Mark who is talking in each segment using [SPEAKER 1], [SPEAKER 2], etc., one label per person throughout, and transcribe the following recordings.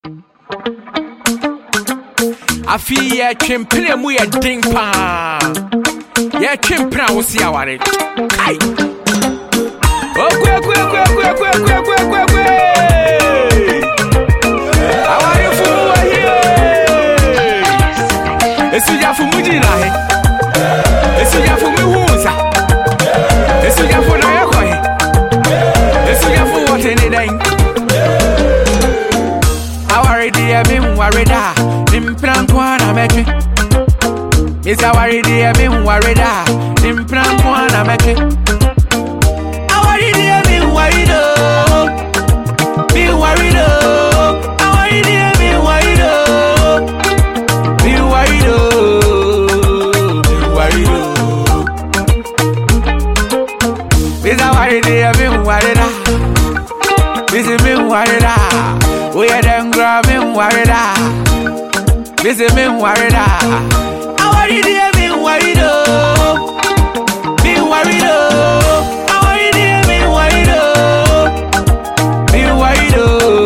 [SPEAKER 1] I feel yeah, chimpin' we a ding pa. Yeah, chimpin' will see our it. Kai. Oh, quick. How are you for here? It's you for Mujina. It's you for me who's it's you for Nayakoi. It's you for what any day. How are you, dear? Me worried. Implant meke. Is a worry dear me worried. Implant meke. I worry dear me worried. Me worried. I worry dear me worried. Me worried. Is a worry dear me worried. Is me worried. We are them grab me worried. This is me worried. I worry dear me worried. Me worried. I worry dear me worried. Me worried.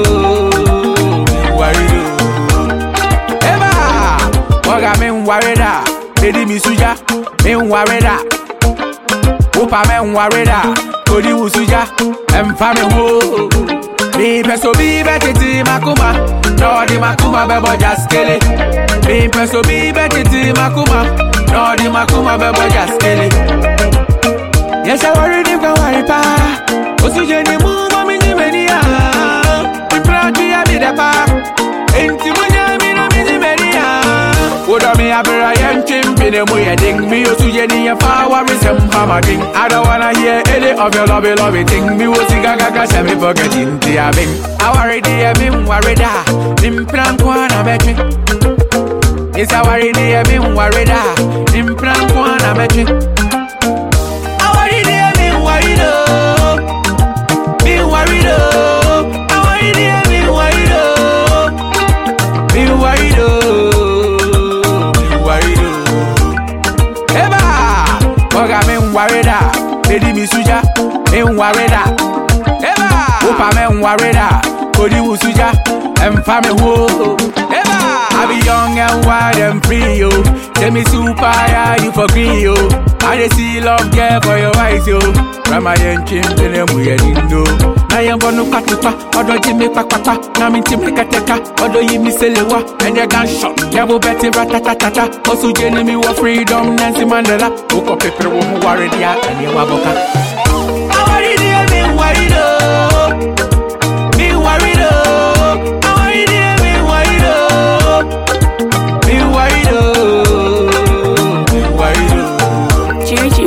[SPEAKER 1] Eba, oga me worried. Baby me suja, me worried. Opa me worried. Kodi usuja, emfame ho. Be peso be betiti makuma. No di makuma bebo just kill it. Be peso be betiti makuma. No di makuma bebo just kill it. Yes, I worry if I worry pa. Osu jeni mu mami ni menia. We proud to be the pa. Enti munya mi na mi ni menia. Oda mi abra yen chimpine mu ye ding. Mi osu jeni ya fa worry sem hammer ding. I don't wanna hear any of your lovey thing. Me osi gaga se me forget inti abing. I worry dear me worried. Implant kwana meke. Is a worry dear me worried. Implant kwana meke. I worry dear me worried. Me worried. I worry dear me worried. Me worried. Eba, oga me worried. Lady me suja, me worried. Eba, opa me worried. Kodi usuja, emfame ho. Eba, I be young and wild and free, yo. Tell me super, yeah, you for green, yo. I just see love, care for your eyes, yo. Rama yen chimpin' mu ye dindo. Na yen bonu patupa, odo jimi pakpapa. Na mi timpe kateka, odo yimi selewa. And the gunshot, devil betty ratatatata. Osu jeni mi wa freedom, Nancy Mandela. Oko pepe wo mu worry dia, and ye waboka. I worry dia, me worry do. Me worry do. I worry dia, me worry do. Me worry do. Me worry do.
[SPEAKER 2] Juju.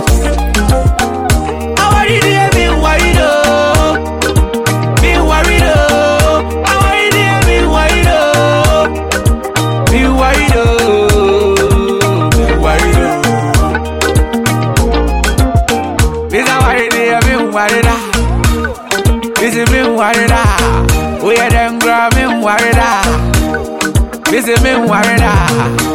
[SPEAKER 1] This is me worried. We are them grab me worried. This is me worried.